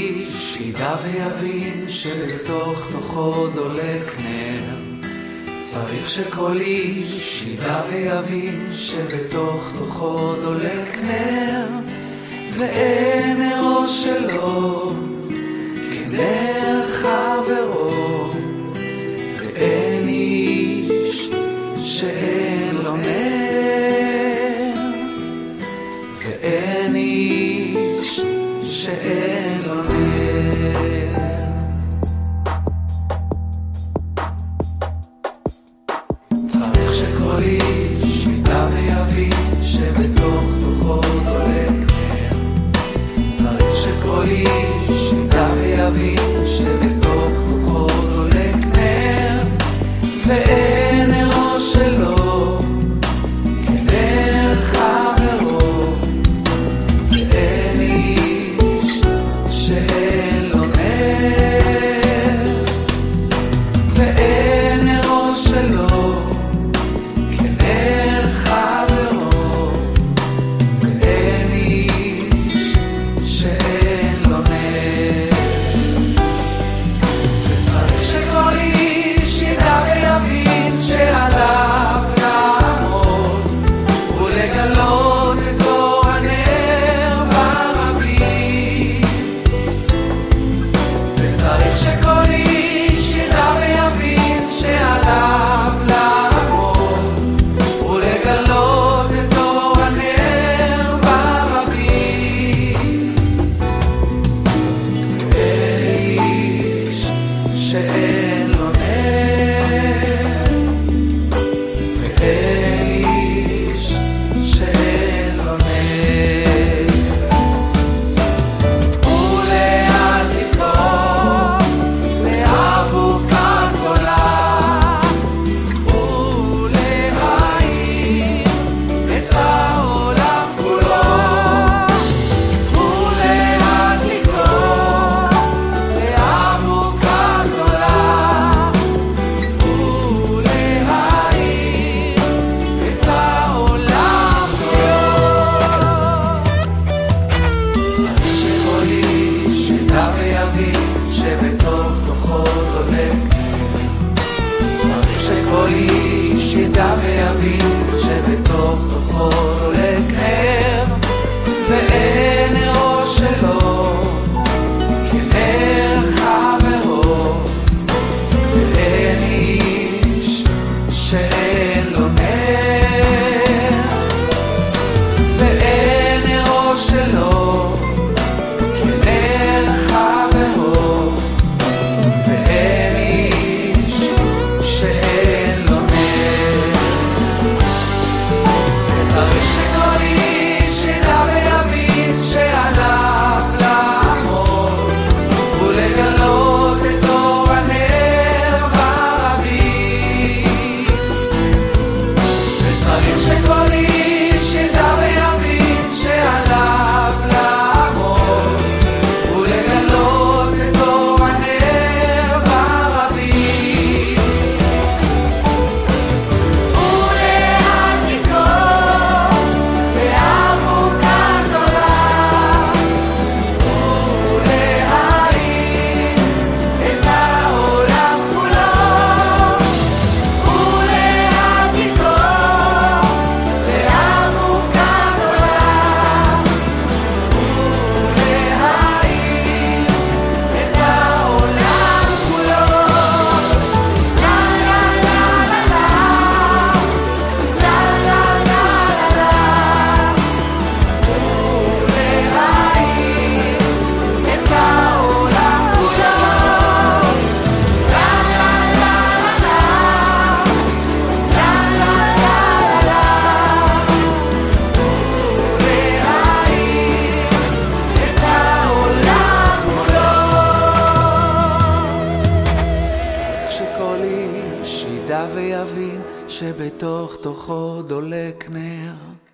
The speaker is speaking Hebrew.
איש ידע ויבין שבתוך תוכו דולק נר. צריך שכל איש ידע ויבין שבתוך תוכו דולק נר, ואין נרו שלו כנר חברו, ואין איש שאין לו נר, ואין איש שאין לו נר. צריך שכל איש ידע ויבין שבתוך תוכו דולק נר. צריך שכל איש ידע ויבין שבתוך תוכו דולק נר, ואין נרו שלו כנר חברו, ואין איש שאין לו נר, ואין נרו שלו כנר חברו, ואין איש שאין לו נר. וצריך שכל איש ידע ויבין שעליו לעמוד ולגלות את אור הנר ברבים. וצריך שכל איש ידע ויבין שעליו לעמוד ולגלות את אור הנר ברבים. ואין איש שאין לו נר, ואין איש שאין לו נר. ולאט תקרוב לאבוקה גדולה, ולהאיר את העולם כולו. ולאט תקרוב לאבוקה גדולה, ולהאיר את העולם כולו. צריך שכל איש ידע ויבין שבתוך תוכו דולק נר. צריך שכל איש ידע ויבין שבתוך תוכו דולק נר, ואין נרו שלו כנר חברו, ואין איש שאין לו נר, ואין נרו שלו כנר חברו, ואין איש שאין לו נר. צריך שכל איש ידע ויבין שעליו לעמוד ולגלות את אור הנר ברבים. וצריך שכל איש ידע ויבין שעליו לעמוד ולגלות את אור הנר ברבים. ולאט תקרוב לאבוקה גדולה, ולהאיר את העולם כולו. ולאט תקרוב לאבוקה גדולה, ולהאיר את העולם כולו. לה לה לה לה לה, לה לה לה לה לה, ולהאיר את העולם כולו. לה לה לה לה לה, לה לה לה לה, ולהאיר את העולם כולו. צריך שכל איש ידע ויבין שבתוך תוכו דולק נר.